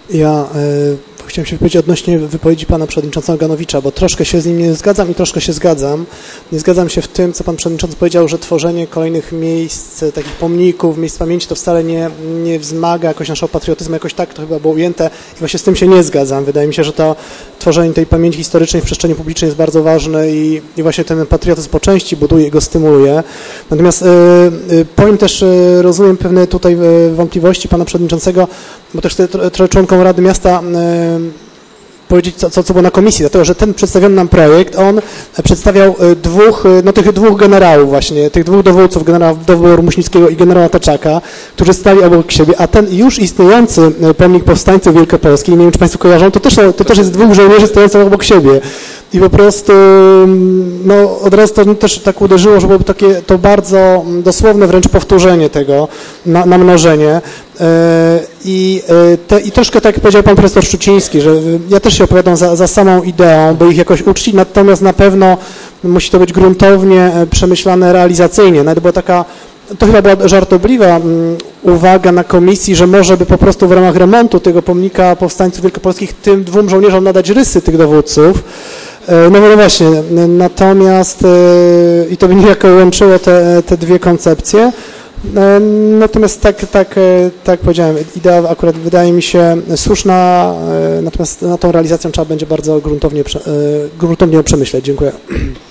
Ja chciałem się wypowiedzieć odnośnie wypowiedzi pana przewodniczącego Ganowicza, bo troszkę się z nim nie zgadzam i troszkę się zgadzam. Nie zgadzam się w tym, co pan przewodniczący powiedział, że tworzenie kolejnych miejsc, takich pomników, miejsc pamięci to wcale nie wzmaga jakoś naszego patriotyzmu, jakoś tak to chyba było ujęte i właśnie z tym się nie zgadzam. Wydaje mi się, że to tworzenie tej pamięci historycznej w przestrzeni publicznej jest bardzo ważne i właśnie ten patriotyzm po części buduje i go stymuluje. Natomiast powiem też, rozumiem pewne tutaj wątpliwości pana przewodniczącego, bo też trochę członkom Rady Miasta powiedzieć, co było na komisji, dlatego, że ten przedstawiony nam projekt, on przedstawiał tych dwóch generałów właśnie, tych dwóch dowódców, generała Doboru Muśnickiego i generała Taczaka, którzy stali obok siebie, a ten już istniejący pomnik powstańców wielkopolskich, nie wiem, czy państwo kojarzą, to też jest dwóch żołnierzy stojących obok siebie. I po prostu od razu to też tak uderzyło, że byłoby takie to bardzo dosłowne wręcz powtórzenie tego, namnożenie. I troszkę tak jak powiedział pan profesor Szczuciński, że ja też się opowiadam za samą ideą, by ich jakoś uczcić, natomiast na pewno musi to być gruntownie przemyślane realizacyjnie. Nawet była taka, to chyba była żartobliwa uwaga na komisji, że może by po prostu w ramach remontu tego pomnika powstańców wielkopolskich tym dwóm żołnierzom nadać rysy tych dowódców. No właśnie, natomiast i to by niejako łączyło te dwie koncepcje. Natomiast tak powiedziałem, idea akurat wydaje mi się słuszna, natomiast na tą realizacją trzeba będzie bardzo gruntownie ją przemyśleć. Dziękuję.